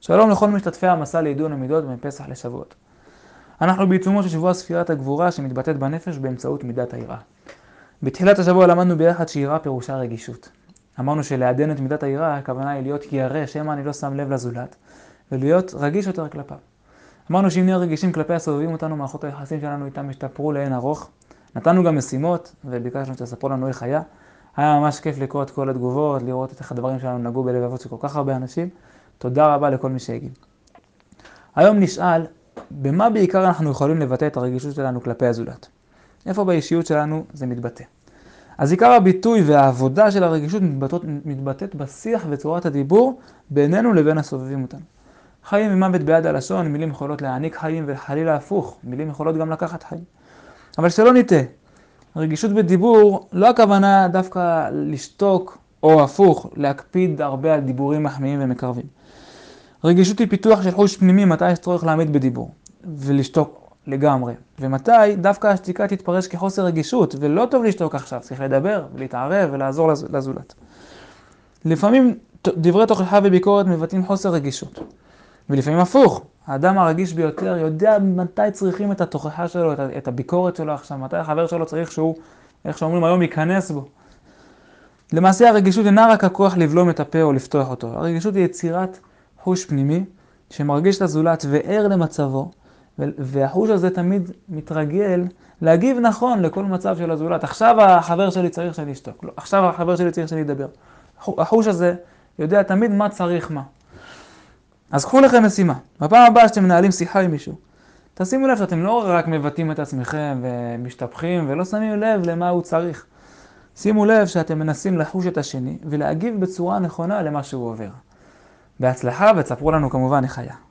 שלום לכל משתתפי המסע לעידון המידות מפסח לשבועות. אנחנו בעיצומו של שבוע ספירת הגבורה שמתבטאת בנפש באמצעות מידת היראה. בתחילת השבוע למדנו ביחד שיראה פירושה רגישות. אמרנו שלעדן את מידת היראה הכוונה היא להיות ירא שמא אני לא שם לב לזולת, ולהיות רגיש יותר כלפיו. אמרנו שאם נהיה רגישים כלפי הסובבים אותנו, מערכות היחסים שלנו איתם השתפרו לאין ארוך. נתנו גם משימות וביקשנו שתספרו לנו איך היה. היה ממש כיף לקרוא את כל התגובות, לראות איך הדברים שלנו נגעו בלבבות של כל כך הרבה אנשים. תודה רבה לכל מי שהגיע. היום נשאל, במה בעיקר אנחנו יכולים לבטא את הרגישות שלנו כלפי הזולת? איפה באישיות שלנו זה מתבטא? אז עיקר הביטוי והעבודה של הרגישות מתבטאת בשיח וצורת הדיבור בינינו לבין הסובבים אותנו. חיים ומוות ביד הלשון, מילים יכולות להעניק חיים וחלילה הפוך, מילים יכולות גם לקחת חיים. אבל שלא נטעה, רגישות בדיבור לא הכוונה דווקא לשתוק או הפוך, להקפיד הרבה על דיבורים מחמיאים ומקרבים. רגישות היא פיתוח של חוש פנימי מתי יש צורך להעמיד בדיבור ולשתוק לגמרי. ומתי דווקא השתיקה תתפרש כחוסר רגישות ולא טוב לשתוק עכשיו, צריך לדבר ולהתערב ולעזור לזולת. לפעמים דברי תוכחה וביקורת מבטאים חוסר רגישות. ולפעמים הפוך, האדם הרגיש ביותר יודע מתי צריכים את התוכחה שלו, את הביקורת שלו עכשיו, מתי החבר שלו צריך שהוא, איך שאומרים היום, ייכנס בו. למעשה הרגישות אינה רק הכוח לבלום את הפה או לפתוח אותו. הרגישות היא יצירת חוש פנימי שמרגיש את הזולת וער למצבו, והחוש הזה תמיד מתרגל להגיב נכון לכל מצב של הזולת. עכשיו החבר שלי צריך שאני אשתוק, לא, עכשיו החבר שלי צריך שאני אדבר. החוש הזה יודע תמיד מה צריך מה. אז קחו לכם משימה. בפעם הבאה שאתם מנהלים שיחה עם מישהו, תשימו לב שאתם לא רק מבטאים את עצמכם ומשתפכים ולא שמים לב למה הוא צריך. שימו לב שאתם מנסים לחוש את השני ולהגיב בצורה נכונה למה שהוא עובר. בהצלחה ותספרו לנו כמובן איך היה.